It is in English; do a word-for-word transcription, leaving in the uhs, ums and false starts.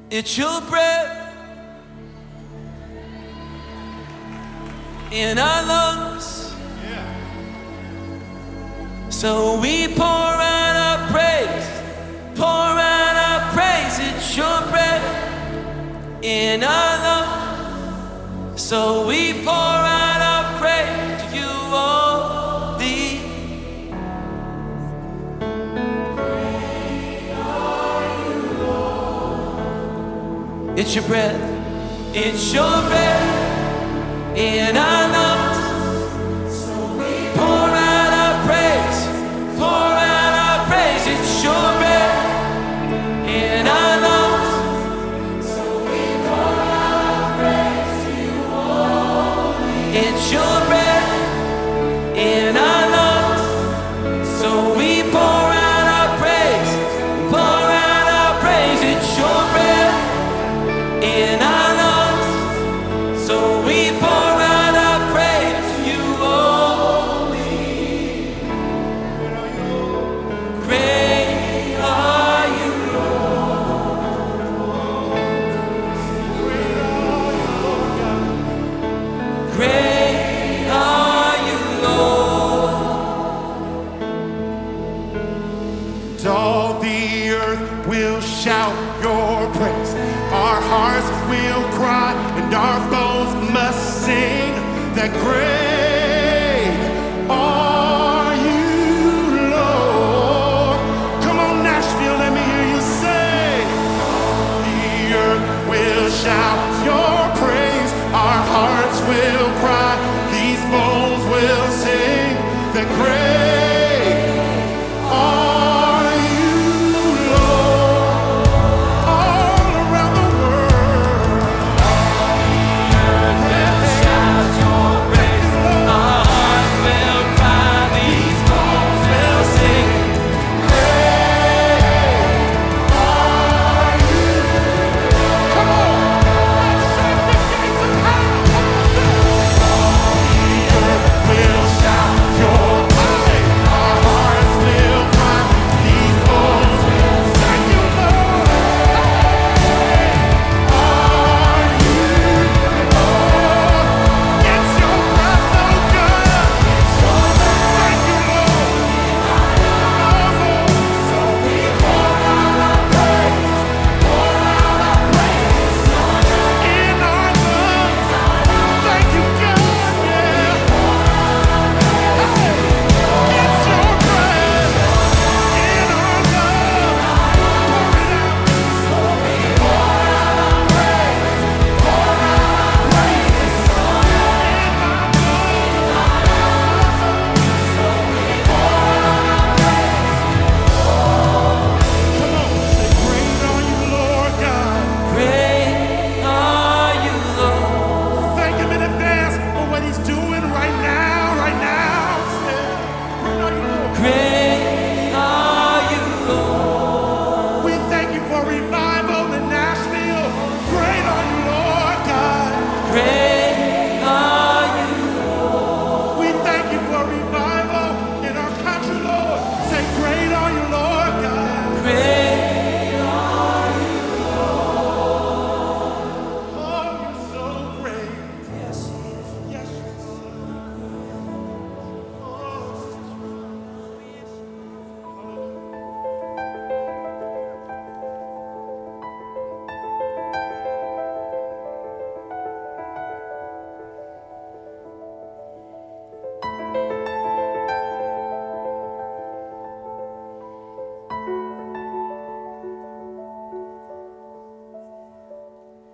It's your breath in our lungs. So we pour out our praise, pour out our praise. It's your breath in our lungs. So we pour out our praise to you only. Great are you, Lord. It's your breath, it's your breath in our lungs. So we pour out our praise, pour out our praise. It's your breath in our lungs. So we pour out our praise to you only. It's your breath in our lungs. So we pour out our praise, pour out our praise. It's your breath in our lungs. So we pour out our praise to you only. Great are you, Lord. Great are you, Lord. And all the earth will shout your praise. Our hearts will cry and our bones must sing that great